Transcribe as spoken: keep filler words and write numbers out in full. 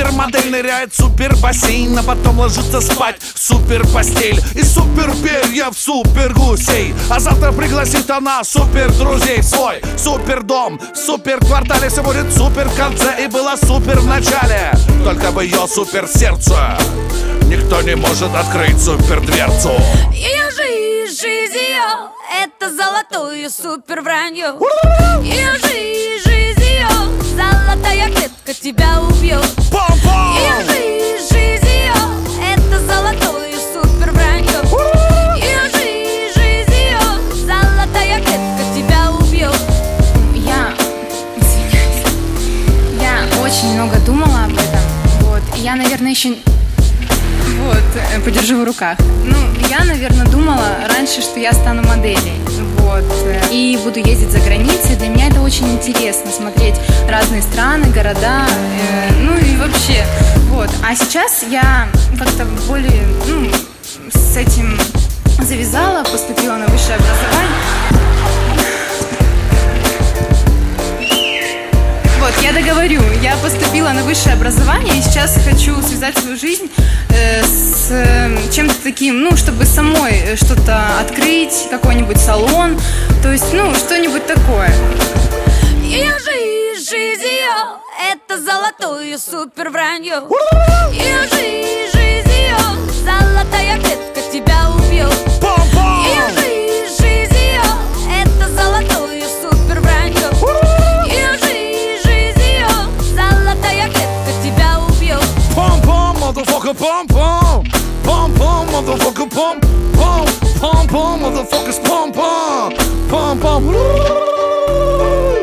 Супермодель ныряет в супер бассейн, а потом ложится спать в супер постель. И супер перья в супер гусей. А завтра пригласит она супер друзей в свой супер дом. В супер квартале все будет супер в конце. И было супер в начале, только в ее супер сердце никто не может открыть супер дверцу. Ее жизнь, жизнь ее, это золотое супер вранье. Ее жизнь, жизнь ее, золотая клетка тебя убьет. Ее жизнь, жизнь ее, это золотое супер вранье. Ее жизнь, жизнь ее, золотая клетка тебя убьет. Я, извиняюсь, я очень много думала об этом. Вот, и я, наверное, еще... Вот, подержу в руках. Ну, я, наверное, думала раньше, что я стану моделью. Вот, и буду ездить за границей. Для меня это очень интересно, смотреть разные страны, города, э, ну и вообще. Вот, а сейчас я как-то более, ну, с этим завязала, поступила на высшее образование. Вот, я договорю, я поступила на высшее образование и сейчас хочу связать свою жизнь э, с э, чем-то таким, ну, чтобы самой что-то открыть, какой-нибудь салон, то есть, ну, что-нибудь такое. Ее жизнь, жизнь ее, это золотое супер вранье. Ее жизнь, жизнь ее, золотая клетка тебя убьет. Ее жизнь, жизнь ее, это золотое супер вранье. Ее жизнь, жизнь ее, золотая клетка тебя убьет. Пом-пом, motherfucker, пом-пом. Пом-пом, motherfucker, пом-пом. Пом-пом, motherfuckers, пом-пом. Пом-пом.